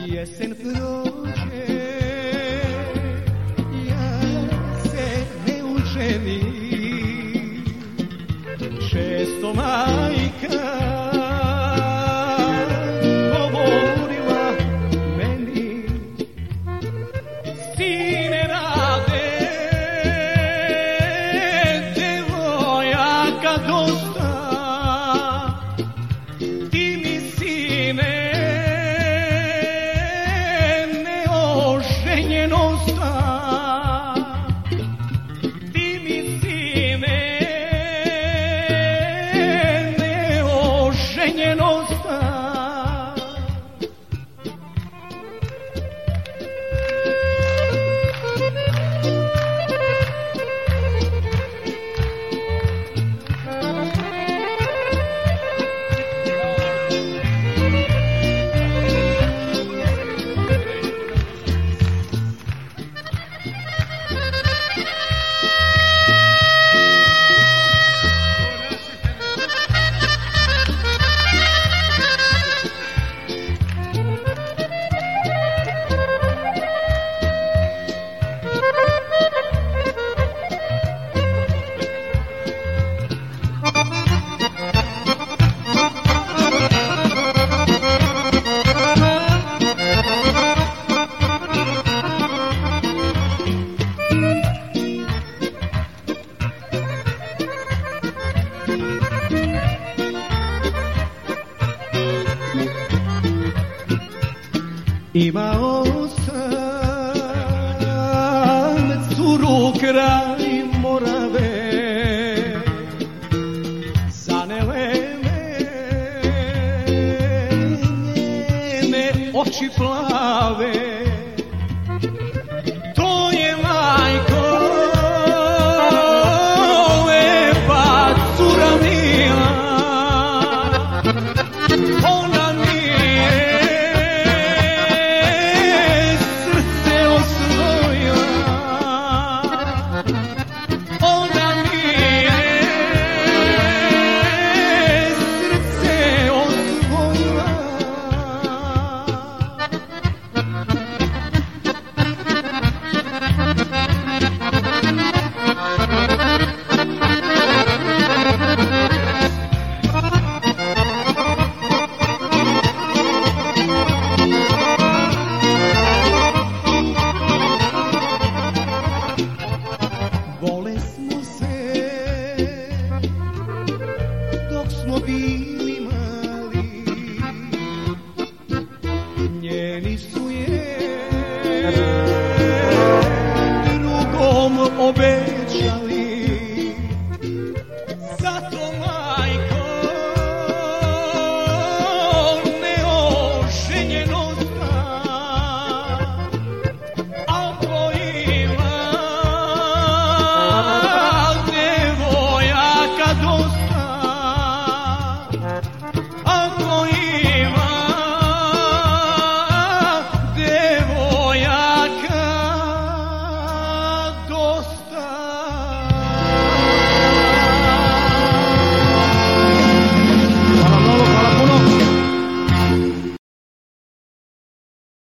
Jesen prođe, ja se ne oženim, često majka govorila meni, sine rade, devojaka dosta, ti mi sine neoženjen osta, ti mi sine neoženjen osta. Imao sam curu kraj Morave, zanele me njene oči plave, to je majko lepa cura mila, ona mi vole smo se dok smo bili mali, njeni su je